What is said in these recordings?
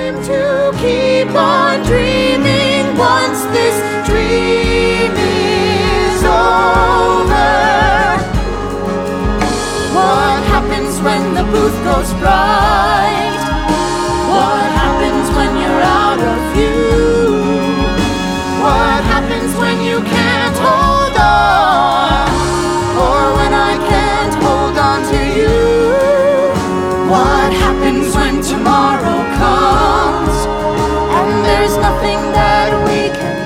time to keep on dreaming once this dream is over. What happens when the booth goes bright? What happens when you're out of view? What happens when you can't hold on? Or when I can't hold on to you? What happens when tomorrow comes and there's nothing that we can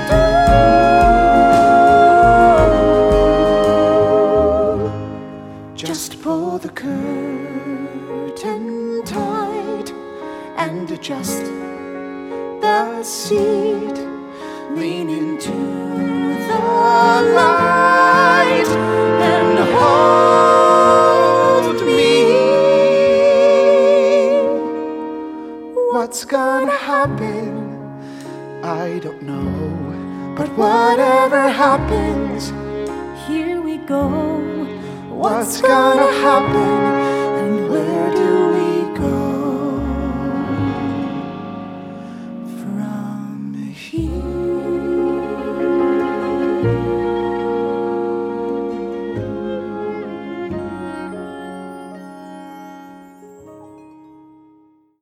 do? Just pull the curtain tight and adjust the seat. Lean into the light and hold me. What's gonna happen? I don't know. But whatever happens, Here we go. what's gonna happen?